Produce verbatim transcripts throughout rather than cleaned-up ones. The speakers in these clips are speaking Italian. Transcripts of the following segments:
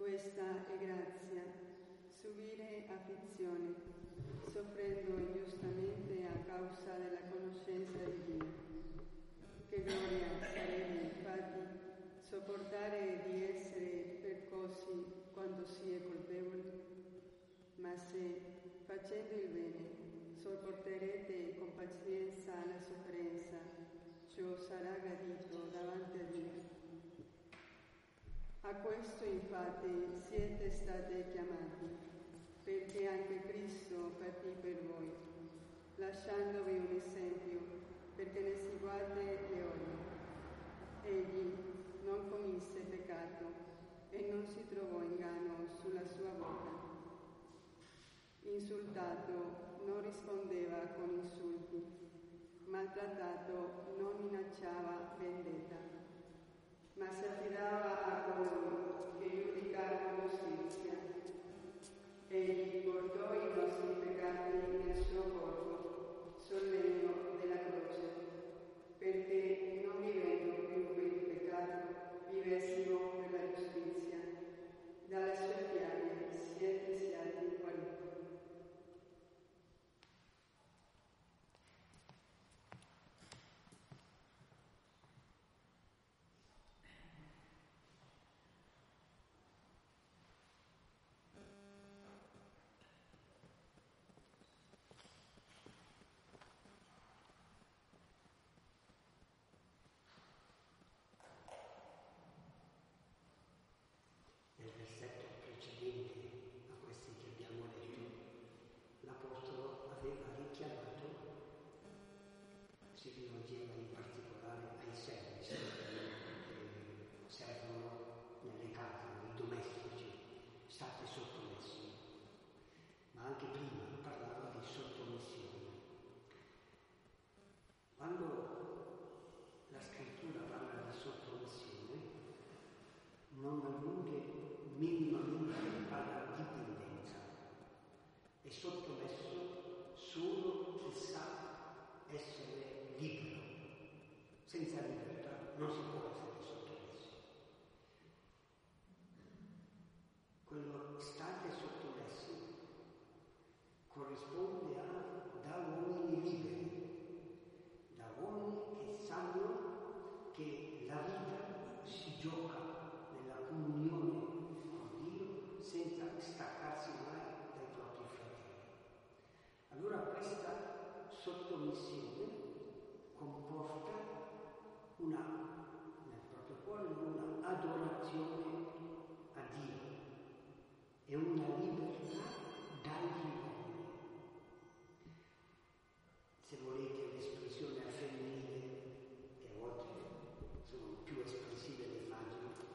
Questa è grazia, subire afflizione, soffrendo ingiustamente a causa della conoscenza di Dio. Che gloria sarebbe infatti sopportare di essere percossi quando si è colpevoli, ma se, facendo il bene, sopporterete con pazienza la sofferenza, ciò sarà gradito davanti a Dio. A questo infatti siete stati chiamati, perché anche Cristo patì per voi, lasciandovi un esempio, perché ne seguiate le orme. Egli non commise peccato e non si trovò inganno sulla sua bocca. Insultato non rispondeva con insulti, maltrattato non minacciava vendetta, ma si affidava a coloro che giudicavano giustizia. Egli portò i nostri peccati nel suo corpo sul legno della croce, perché non vivendo più per il peccato, vivessimo per la giustizia. Dalle sue piaghe siete stati guariti. Nel versetto precedente a questi che abbiamo letto, l'Apostolo aveva richiamato, si rivolgeva in particolare ai servi che servono nelle case, nei domestici, state sottomessi, ma anche prima parlava di sottomissione. Quando la scrittura parla di sottomissione, non aggiunge minimamente alla dipendenza, è sottomesso solo chi sa essere libero. Senza libertà non si può essere sottomessi. Quello state sottomessi corrisponde a da uomini liberi, da uomini che sanno che la vita si gioca nella comunione con Dio senza staccarsi mai dai propri fratelli. Allora questa sottomissione comporta una, nel proprio cuore, una adorazione a Dio e una libertà dagli uomini. Se volete l'espressione al femminile, che a volte sono più espressive le immagini,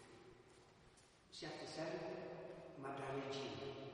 siate servi, ma da regina.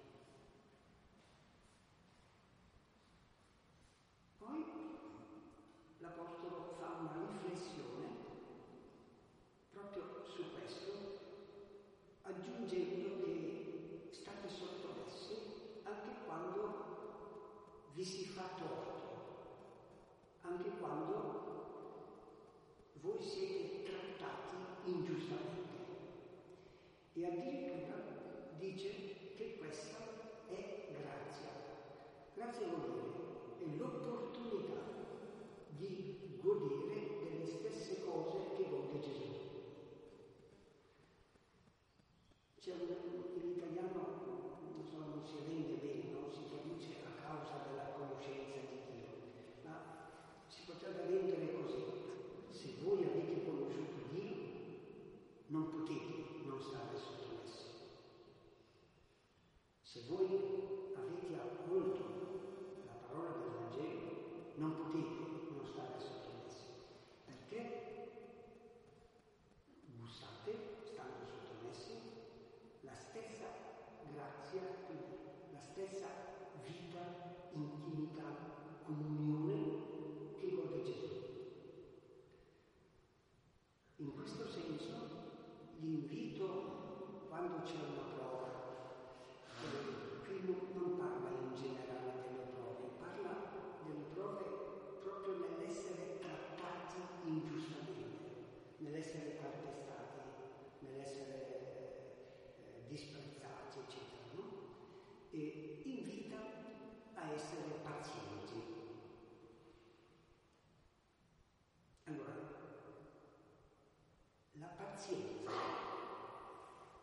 Poi l'Apostolo fa una riflessione proprio su questo, aggiungendo che state sottomessi anche quando vi si fa torto, anche quando voi siete trattati ingiustamente. E addirittura dice che questa è grazia. Grazia vuol dire è l'opportunità di godere delle stesse cose che gode Gesù. C'è un, in italiano non so, non si rende bene, non si traduce a causa della conoscenza di Dio, ma si potrebbe rendere così: se voi avete conosciuto Dio, non potete non stare sottomessi. Se voi avete accolto la parola del Vangelo,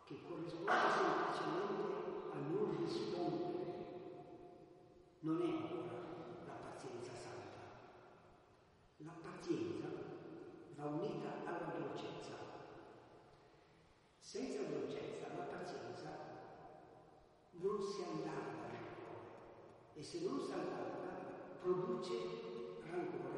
che corrisponde semplicemente a non rispondere, non è ancora la pazienza santa. La pazienza va unita alla dolcezza. Senza dolcezza la pazienza non si allarga nel cuore, e se non si allarga produce rancore.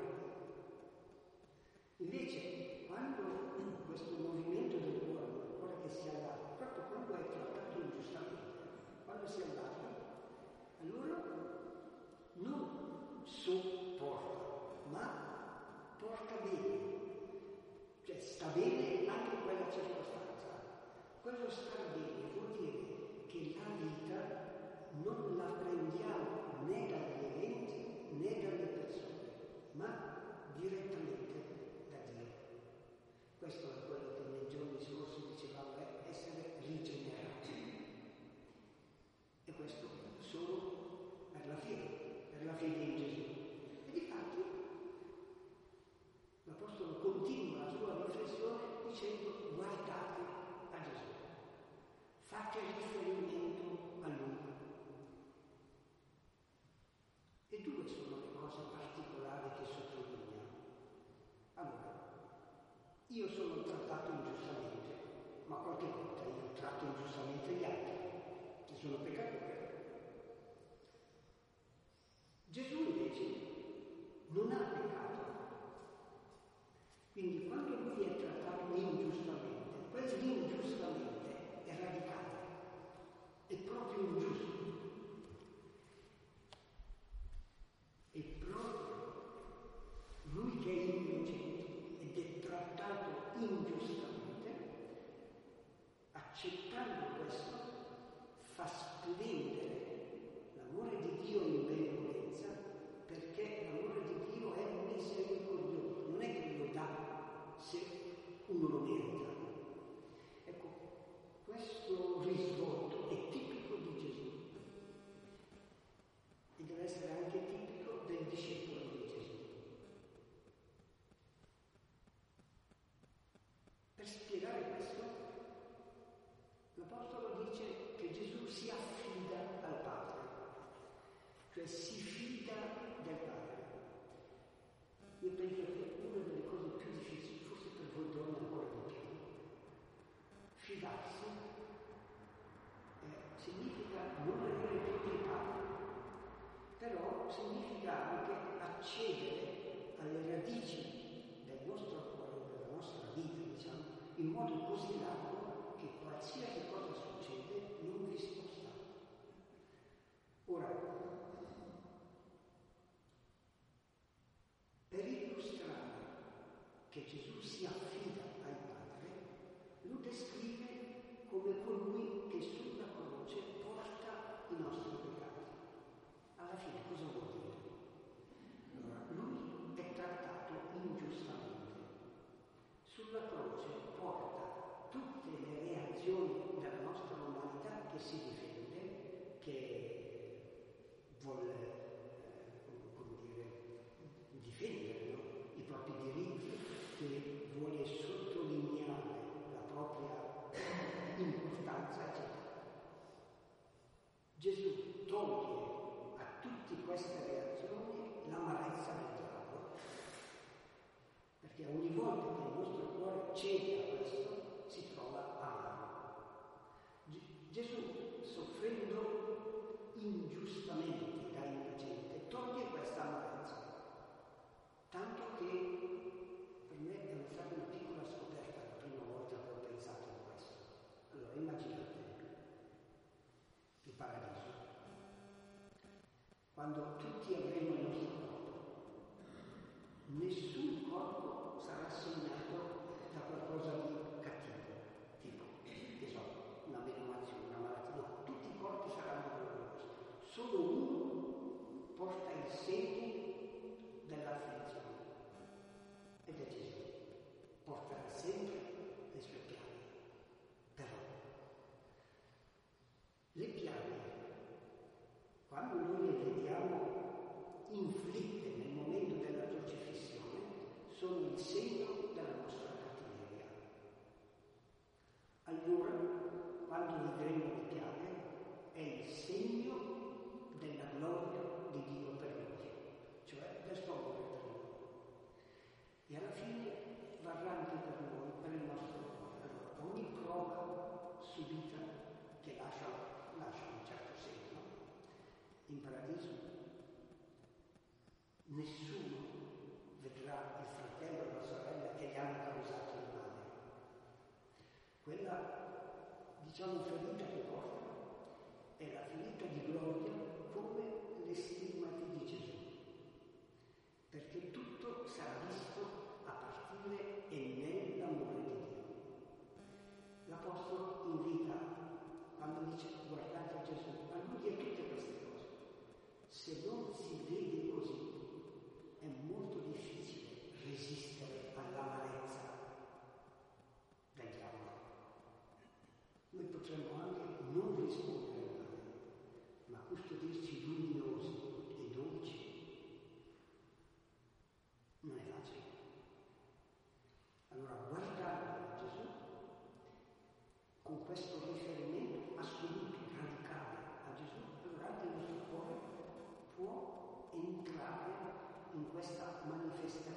Invece, quando questo movimento del cuore, il cuore che si allarga, proprio quando è trattato ingiustamente, quando si allarga, allora non sopporta, ma porta bene, cioè sta bene anche in quella circostanza. Quello star bene vuol dire che la vita non la prendiamo né dagli eventi né dalle persone, ma direttamente da Dio. Questo è quello che nei giorni scorsi dicevamo, è essere rigenerati. E questo solo per la fede, per la fede in Gesù. E difatti l'Apostolo continua la sua riflessione dicendo: guardate a Gesù, fate riferimento a Lui. E due sono le cose particolari che sottolinea. Allora, io sono trattato ingiustamente, ma qualche volta io tratto ingiustamente gli altri, che sono peccatori. Gesù invece non ha peccato. Quindi quando lui è trattato ingiustamente, quell'ingiustamente è radicale, è proprio ingiusto. E proprio lui che è innocente ed è trattato ingiustamente, accettando questo, fa splendere l'amore di Dio in benevolenza, perché l'amore di Dio è misericordioso, non è che lo dà se uno lo merita. Ecco, questo risvolto è tipico di Gesù e deve essere anche tipico del discepolo di Gesù. Per spiegare questo, l'Apostolo dice che Gesù si affida al Padre, cioè si fida del Padre. Io penso che una delle cose più difficili, forse per voi donne ancora di più, fidarsi eh, significa non avere tutti i padri, però significa anche accedere alle radici del nostro cuore, della nostra vita, diciamo, in modo così largo che qualsiasi cosa succede non vi sposta. Ora, per illustrare che Gesù si affida al Padre, lo descrive come colui che sulla croce porta i nostri peccati. Alla fine cosa vuol dire? Allora, lui è trattato ingiustamente. Sulla croce porta tutte le reazioni della nostra umanità che si difende, che vuole eh, come dire, difendere, no? I propri diritti, che vuole sottolineare la propria importanza, eccetera. Gesù toglie a tutte queste reazioni l'amarezza del diavolo, perché ogni volta che il nostro cuore cede a questo si trova amaro. G- Gesù, soffrendo ingiustamente da innocente, toglie questa amarezza, tanto che per me è stata una piccola scoperta la prima volta che ho pensato a questo. Allora immaginate il paradiso, quando tutti avremo il nostro corpo, nessun corpo sarà segnato da qualcosa di cattivo, tipo, che so, una menomazione, una malattia, no, tutti i corpi saranno gloriosi, solo uno porta il segno dell'afflizione, ed è Gesù, porterà sempre le sue piaghe. Però le piaghe, quando noi le vediamo inflitte nel momento della crocifissione, sono il segno della paradiso, nessuno vedrà il fratello o la sorella che gli hanno causato il male. Quella, diciamo, ferita che porta è la ferita di gloria come le stigmati di Gesù, perché tutto sarà visto a partire e nell'amore di Dio. L'Apostolo invita, quando dice guardate Gesù, a lui dire tutte queste cose. Se non si vede così, è molto difficile resistere all'amarezza del diavolo. Noi potremmo anche non rispondere male, ma custodirci luminosi e dolci non è facile. Allora guardare Gesù con questo riferimento assoluto, radicale a Gesù, allora anche il nostro cuore può entrare in questa manifestazione